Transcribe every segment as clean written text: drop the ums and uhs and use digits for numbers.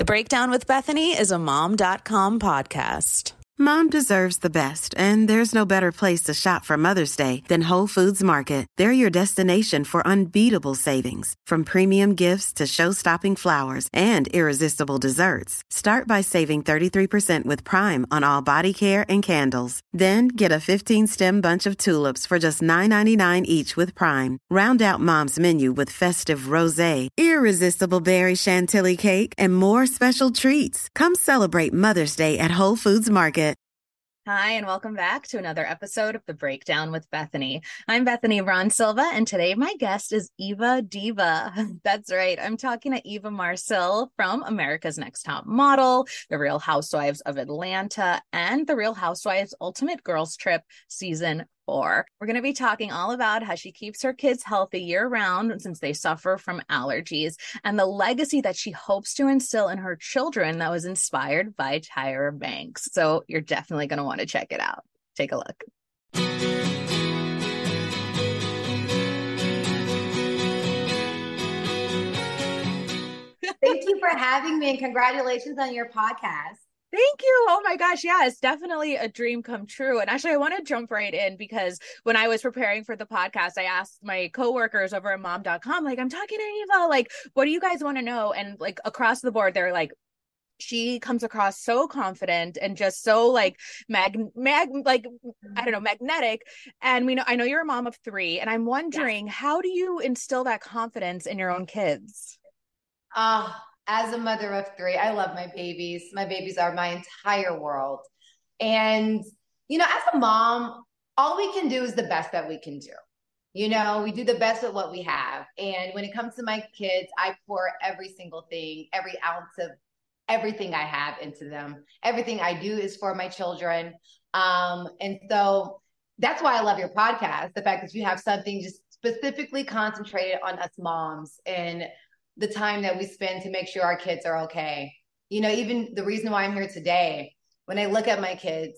The Breakdown with Bethany is a Mom.com podcast. Mom deserves the best, and there's no better place to shop for Mother's Day than Whole Foods Market. They're your destination for unbeatable savings, from premium gifts to show-stopping flowers and irresistible desserts. Start by saving 33% with Prime on all body care and candles. Then get a 15-stem bunch of tulips for just $9.99 each with Prime. Round out Mom's menu with festive rosé, irresistible berry chantilly cake, and more special treats. Come celebrate Mother's Day at Whole Foods Market. Hi, and welcome back to another episode of The Breakdown with Bethany. I'm Bethany Ron Silva, and today my guest is Eva Diva. That's right. I'm talking to Eva Marcille from America's Next Top Model, The Real Housewives of Atlanta, and The Real Housewives Ultimate Girls Trip Season 4. We're going to be talking all about how she keeps her kids healthy year-round since they suffer from allergies, and the legacy that she hopes to instill in her children that was inspired by Tyra Banks. So you're definitely going to want to check it out. Take a look. Thank you for having me, and congratulations on your podcast. Thank you. Oh my gosh. Yeah, it's definitely a dream come true. And actually, I want to jump right in because when I was preparing for the podcast, I asked my coworkers over at mom.com, like, I'm talking to Eva, like, what do you guys want to know? And like across the board, they're like, she comes across so confident and just so like magnetic. And I know you're a mom of 3, and I'm wondering, how do you instill that confidence in your own kids? As a mother of 3, I love my babies. My babies are my entire world. And, as a mom, all we can do is the best that we can do. We do the best with what we have. And when it comes to my kids, I pour every single thing, every ounce of everything I have into them. Everything I do is for my children. And so that's why I love your podcast. The fact that you have something just specifically concentrated on us moms and the time that we spend to make sure our kids are okay. Even the reason why I'm here today, when I look at my kids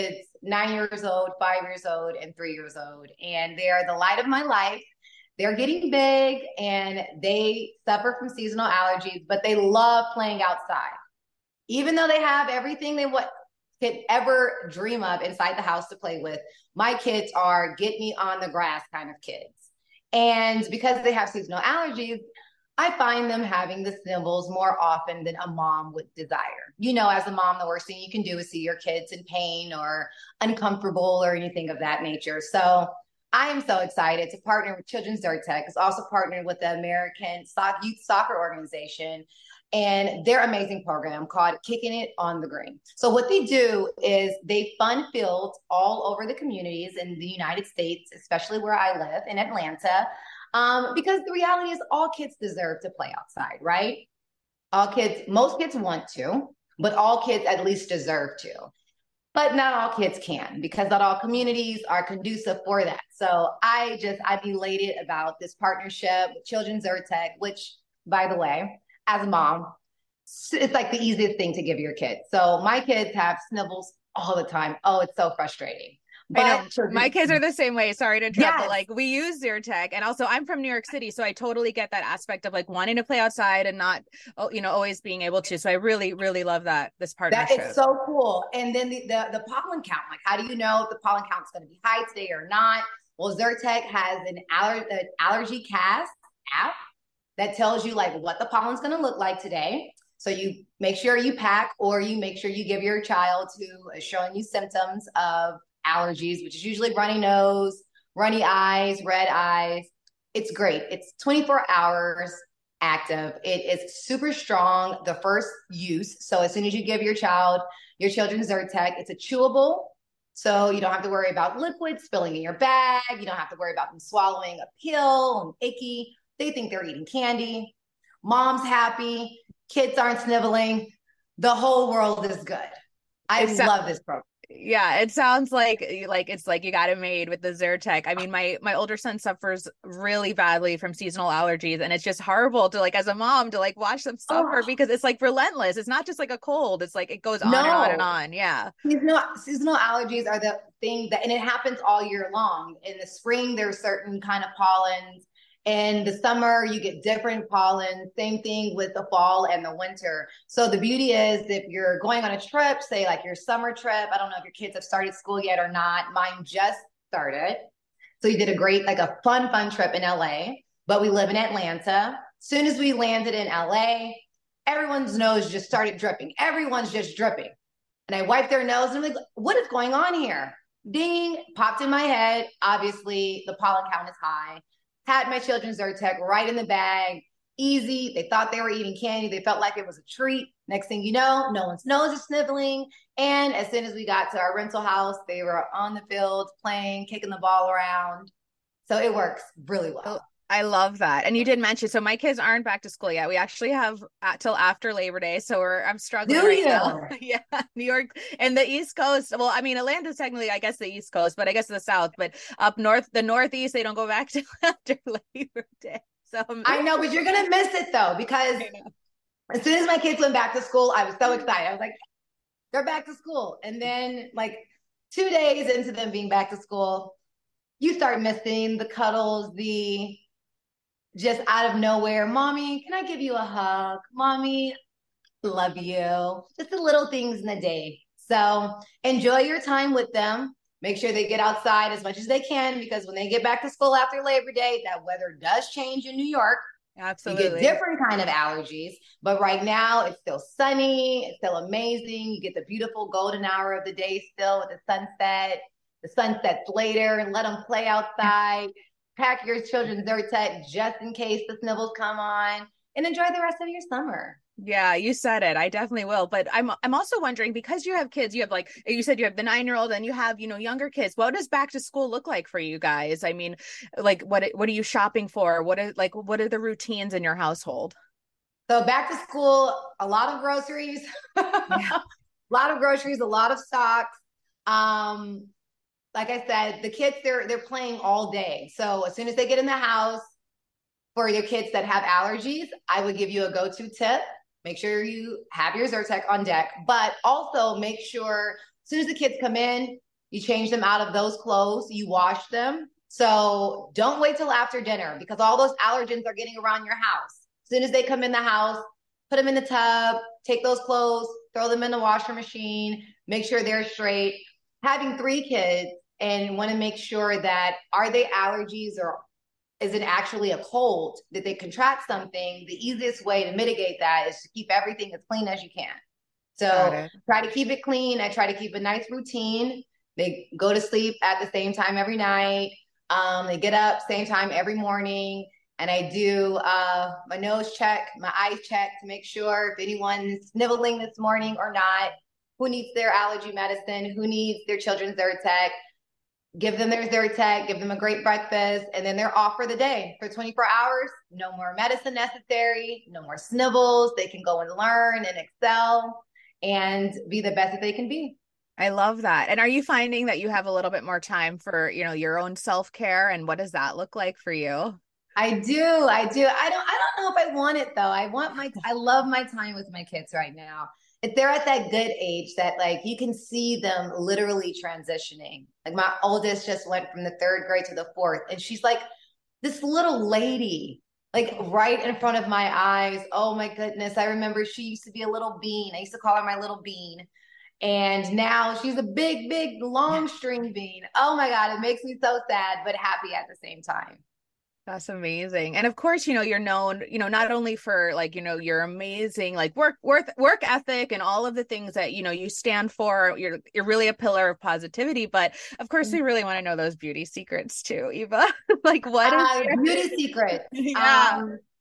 9 years old, 5 years old, and 3 years old, and they are the light of my life. They're getting big and they suffer from seasonal allergies, but they love playing outside. Even though they have everything they could ever dream of inside the house to play with, my kids are get me on the grass kind of kids. And because they have seasonal allergies, I find them having the sniffles more often than a mom would desire. As a mom, the worst thing you can do is see your kids in pain or uncomfortable or anything of that nature. So I am so excited to partner with Children's Zyrtec. It's also partnered with the American Youth Soccer Organization and their amazing program called Kicking It on the Green. So what they do is they fund fields all over the communities in the United States, especially where I live in Atlanta. Because the reality is all kids deserve to play outside, right? Most kids want to, but all kids at least deserve to. But not all kids can, because not all communities are conducive for that. So I'm elated about this partnership with Children's Zyrtec, which, by the way, as a mom, it's like the easiest thing to give your kids. So my kids have sniffles all the time. Oh, it's so frustrating. But my kids are the same way. Sorry to interrupt, but like we use Zyrtec, and also I'm from New York City, so I totally get that aspect of like wanting to play outside and not, always being able to. So I really, really love this partnership. That is so cool. And then the pollen count, like how do you know if the pollen count is going to be high today or not? Well, Zyrtec has an allergy cast app that tells you like what the pollen's going to look like today. So you make sure you pack, or you make sure you give your child who is showing you symptoms of allergies, which is usually runny nose, runny eyes, red eyes. It's great. It's 24 hours active. It is super strong the first use. So as soon as you give your children's Zyrtec, it's a chewable. So you don't have to worry about liquid spilling in your bag. You don't have to worry about them swallowing a pill and icky. They think they're eating candy. Mom's happy. Kids aren't sniveling. The whole world is good. I love this program. Yeah, it sounds like it's like you got it made with the Zyrtec. I mean, my older son suffers really badly from seasonal allergies, and it's just horrible to like as a mom to like watch them suffer because it's like relentless. It's not just like a cold. It's like it goes on and on and on. Yeah. Seasonal allergies are the thing and it happens all year long. In the spring, there's certain kind of pollens. In the summer, you get different pollen. Same thing with the fall and the winter. So the beauty is if you're going on a trip, say like your summer trip, I don't know if your kids have started school yet or not. Mine just started. So you did a great, like a fun trip in LA, but we live in Atlanta. Soon as we landed in LA, everyone's nose just started dripping. Everyone's just dripping. And I wiped their nose and I'm like, what is going on here? Ding, popped in my head. Obviously, the pollen count is high. Had my children's Zyrtec right in the bag. Easy. They thought they were eating candy. They felt like it was a treat. Next thing you know, no one's nose is sniveling. And as soon as we got to our rental house, they were on the field playing, kicking the ball around. So it works really well. I love that. And you did mention, so my kids aren't back to school yet. We actually have till after Labor Day. So I'm struggling right now. Yeah. New York and the East Coast. Well, I mean, Atlanta's technically, I guess, the East Coast, but I guess the South, but up north, the Northeast, they don't go back to after Labor Day. So I know, but you're going to miss it though, because as soon as my kids went back to school, I was so excited. I was like, they're back to school. And then like 2 days into them being back to school, you start missing the cuddles, the just out of nowhere, mommy, can I give you a hug? Mommy, love you. Just the little things in the day. So enjoy your time with them. Make sure they get outside as much as they can, because when they get back to school after Labor Day, that weather does change in New York. Absolutely. You get different kind of allergies, but right now it's still sunny. It's still amazing. You get the beautiful golden hour of the day still with the sunset. The sun sets later, and let them play outside. Pack your children's Zyrtec just in case the snivels come on, and enjoy the rest of your summer. Yeah, you said it. I definitely will. But I'm also wondering, because you have kids, you have, like you said, you have the 9-year-old and you have, younger kids. What does back to school look like for you guys? I mean, like what are you shopping for? What are the routines in your household? So back to school, a lot of groceries, a lot of groceries, a lot of socks. Like I said, the kids, they're playing all day. So as soon as they get in the house, for your kids that have allergies, I would give you a go-to tip. Make sure you have your Zyrtec on deck, but also make sure as soon as the kids come in, you change them out of those clothes, you wash them. So don't wait till after dinner, because all those allergens are getting around your house. As soon as they come in the house, put them in the tub, take those clothes, throw them in the washer machine, make sure they're straight. Having 3 kids, and want to make sure that, are they allergies or is it actually a cold? Did they contract something? The easiest way to mitigate that is to keep everything as clean as you can. So try to keep it clean. I try to keep a nice routine. They go to sleep at the same time every night. They get up same time every morning. And I do my nose check, my eyes check to make sure if anyone's sniveling this morning or not, who needs their allergy medicine, who needs their children's Zyrtec. Give them their Zyrtec, give them a great breakfast, and then they're off for the day. For 24 hours, no more medicine necessary, no more snivels. They can go and learn and excel and be the best that they can be. I love that. And are you finding that you have a little bit more time for, your own self-care? And what does that look like for you? I do. I don't know if I want it though. I love my time with my kids right now. If they're at that good age that like you can see them literally transitioning. Like my oldest just went from the 3rd grade to the 4th, and she's like this little lady, like right in front of my eyes. Oh my goodness. I remember she used to be a little bean. I used to call her my little bean. And now she's a big, big, long string bean. Oh my God. It makes me so sad, but happy at the same time. That's amazing. And of course, you're known, not only for like, your amazing like work ethic and all of the things that, you stand for. You're really a pillar of positivity, but of course we really want to know those beauty secrets too, Eva. Like what is your beauty secret? Yeah.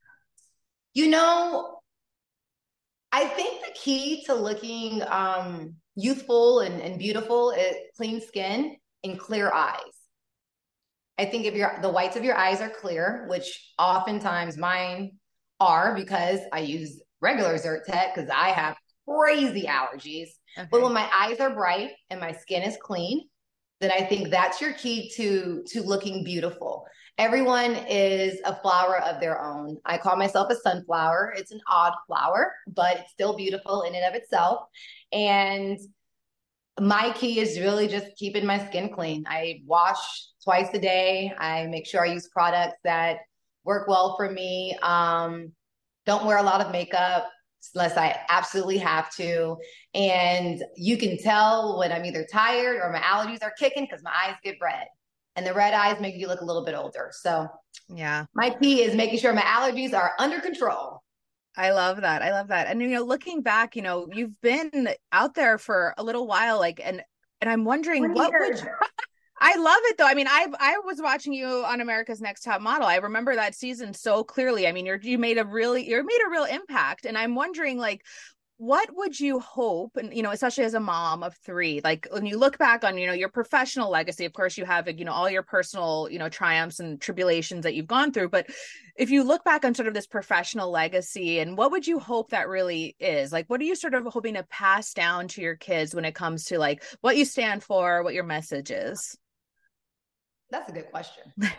I think the key to looking youthful and beautiful is clean skin and clear eyes. I think if the whites of your eyes are clear, which oftentimes mine are because I use regular Zyrtec because I have crazy allergies. Okay. But when my eyes are bright and my skin is clean, then I think that's your key to looking beautiful. Everyone is a flower of their own. I call myself a sunflower. It's an odd flower, but it's still beautiful in and of itself. And my key is really just keeping my skin clean. I wash twice a day. I make sure I use products that work well for me. Don't wear a lot of makeup unless I absolutely have to. And you can tell when I'm either tired or my allergies are kicking because my eyes get red. And the red eyes make you look a little bit older. So Yeah. my key is making sure my allergies are under control. I love that. I love that. And, looking back, you've been out there for a little while, and I'm wondering I love it though. I mean, I was watching you on America's Next Top Model. I remember that season so clearly. I mean, you made a real impact. And I'm wondering, what would you hope, and especially as a mom of three, like when you look back on your professional legacy, of course you have all your personal triumphs and tribulations that you've gone through, but if you look back on sort of this professional legacy, and what would you hope that really is, what are you sort of hoping to pass down to your kids when it comes to what you stand for, what your message is? That's a good question.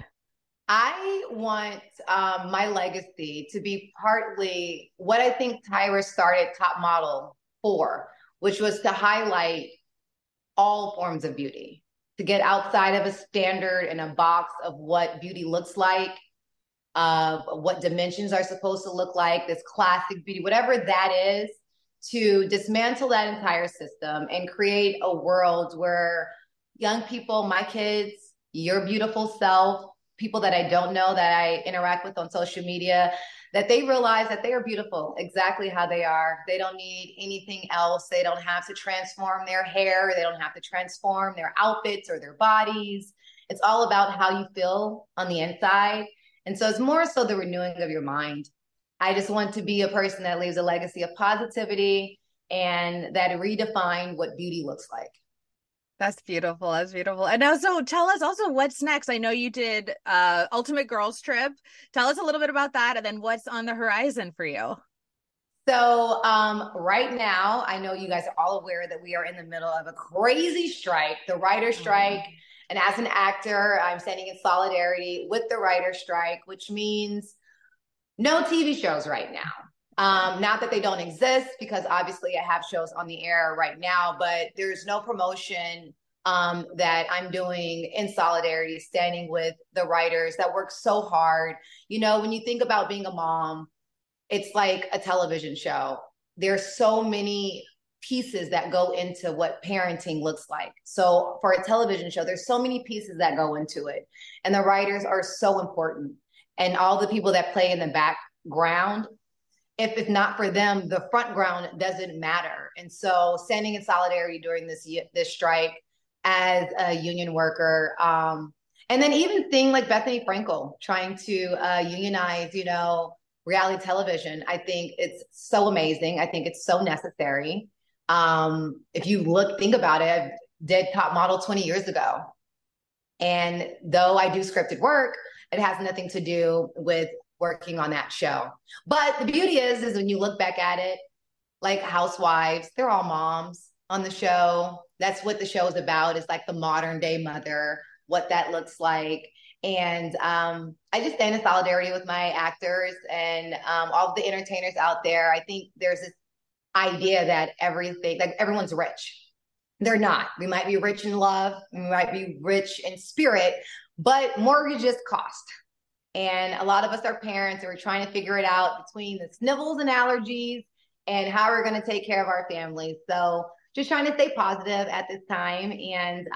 I want my legacy to be partly what I think Tyra started Top Model for, which was to highlight all forms of beauty, to get outside of a standard and a box of what beauty looks like, what dimensions are supposed to look like, this classic beauty, whatever that is, to dismantle that entire system and create a world where young people, my kids, your beautiful self, people that I don't know that I interact with on social media, that they realize that they are beautiful exactly how they are. They don't need anything else. They don't have to transform their hair. They don't have to transform their outfits or their bodies. It's all about how you feel on the inside. And so it's more so the renewing of your mind. I just want to be a person that leaves a legacy of positivity and that redefined what beauty looks like. That's beautiful. That's beautiful. And also tell us also what's next. I know you did Ultimate Girls Trip. Tell us a little bit about that, and then what's on the horizon for you. So right now, I know you guys are all aware that we are in the middle of a crazy strike, the writer's strike. And as an actor, I'm standing in solidarity with the writer's strike, which means no TV shows right now. Not that they don't exist, because obviously I have shows on the air right now, but there's no promotion that I'm doing in solidarity, standing with the writers that work so hard. When you think about being a mom, it's like a television show. There's so many pieces that go into what parenting looks like. So for a television show, there's so many pieces that go into it. And the writers are so important. And all the people that play in the background, if it's not for them, the front ground doesn't matter. And so standing in solidarity during this strike as a union worker, and then even seeing like Bethenny Frankel trying to unionize, reality television, I think it's so amazing. I think it's so necessary. If you think about it, I did Top Model 20 years ago. And though I do scripted work, it has nothing to do with working on that show. But the beauty is when you look back at it, like Housewives, they're all moms on the show. That's what the show is about, is like the modern day mother, what that looks like. And I just stand in solidarity with my actors and all the entertainers out there. I think there's this idea that everyone's rich. They're not. We might be rich in love, we might be rich in spirit, but mortgages cost. And a lot of us are parents, and we're trying to figure it out between the snivels and allergies and how we're going to take care of our families. So just trying to stay positive at this time and,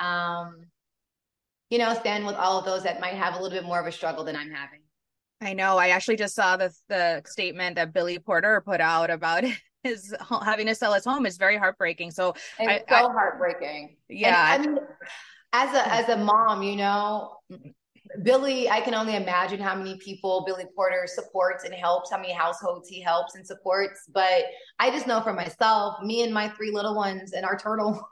stand with all of those that might have a little bit more of a struggle than I'm having. I know. I actually just saw the statement that Billy Porter put out about his having to sell his home. Is very heartbreaking. So it's heartbreaking. Yeah. And, I mean, as a mom, Billy, I can only imagine how many people Billy Porter supports and helps, how many households he helps and supports. But I just know for myself, me and my 3 little ones and our turtle,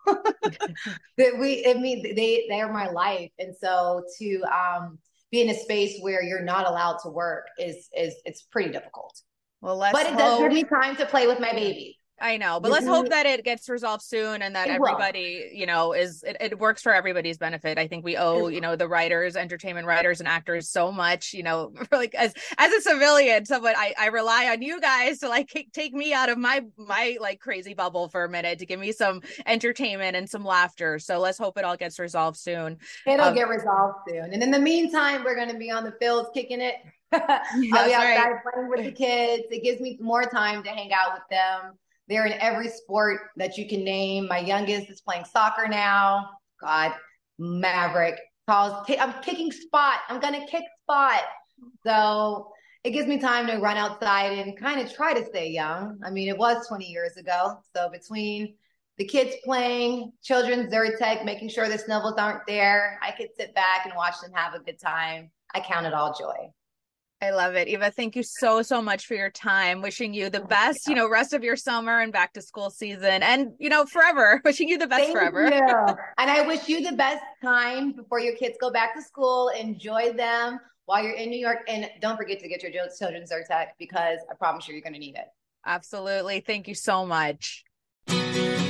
that they are my life. And so to be in a space where you're not allowed to work it's pretty difficult. Well, but it does give me time to play with my baby. I know, but let's hope that it gets resolved soon and that everybody, it works for everybody's benefit. I think we owe, the writers, entertainment writers and actors so much, like as a civilian, someone I rely on you guys to take me out of my crazy bubble for a minute to give me some entertainment and some laughter. So let's hope it all gets resolved soon. It'll get resolved soon. And in the meantime, we're going to be on the fields kicking it. I'll be outside playing with the kids. It gives me more time to hang out with them. They're in every sport that you can name. My youngest is playing soccer now. God, Maverick. I'm kicking spot. I'm going to kick spot. So it gives me time to run outside and kind of try to stay young. I mean, it was 20 years ago. So between the kids playing, children's Zyrtec, making sure the snivels aren't there, I could sit back and watch them have a good time. I count it all joy. I love it. Eva, thank you so much for your time. Wishing you the best, rest of your summer and back to school season and, forever. Wishing you the best forever. Thank you. And I wish you the best time before your kids go back to school. Enjoy them while you're in New York. And don't forget to get your children's Zyrtec because I promise you're going to need it. Absolutely. Thank you so much.